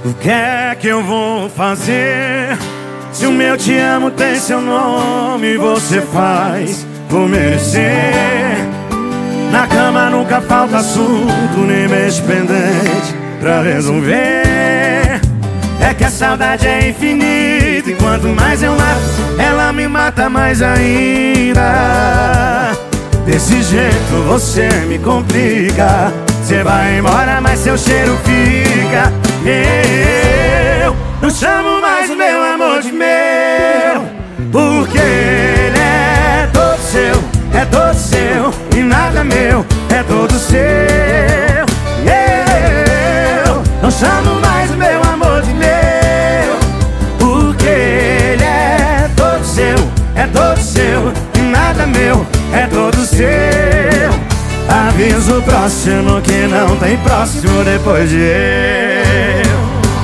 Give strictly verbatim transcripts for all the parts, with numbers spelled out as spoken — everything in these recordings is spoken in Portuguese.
O que é que eu vou fazer? Se o meu te amo tem seu nome, você faz por merecer. Na cama nunca falta assunto, nem mês pendente pra resolver. É que a saudade é infinita e quanto mais eu mato, ela me mata mais ainda. Desse jeito você me complica. Você vai embora, mas seu cheiro fica. Eu não chamo mais o meu amor de meu, porque ele é todo seu, é todo seu e nada meu, é todo seu. Eu não chamo mais o meu amor de meu, porque ele é todo seu, é todo seu e nada meu, é todo seu. Aviso o próximo que não tem próximo depois de eu.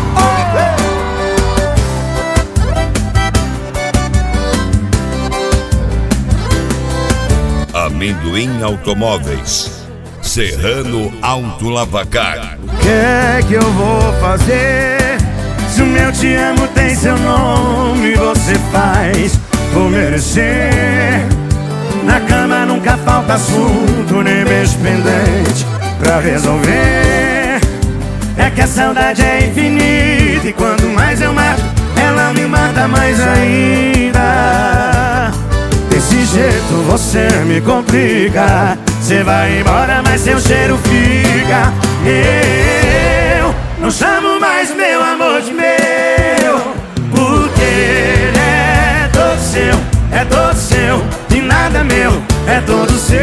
Amendoim Automóveis, Serrano Auto Lavacar. O que é que eu vou fazer? Se o meu te amo tem seu nome, você faz por merecer. Na cama nunca falta assunto, nem beijo pendente pra resolver. É que a saudade é infinita e quanto mais eu mato, ela me mata mais ainda. Desse jeito você me complica. Você vai embora, mas seu cheiro fica. Eu não chamo mais meu amor de meu, porque ele é todo seu, é todo seu e nada meu, é todo seu.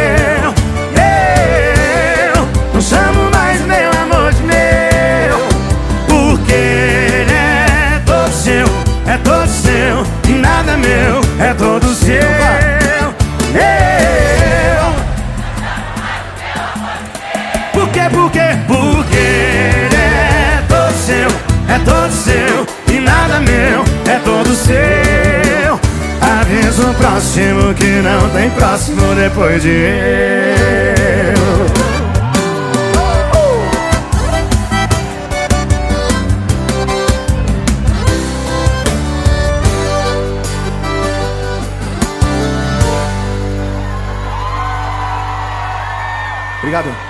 Eu não chamo mais meu amor de meu, porque ele é todo seu, é todo seu e nada meu, é todo seu. Eu Por quê, por quê? Porque ele é todo seu, é todo seu e nada meu, é todo seu. Aviso o próximo que não tem próximo depois de eu. Obrigado.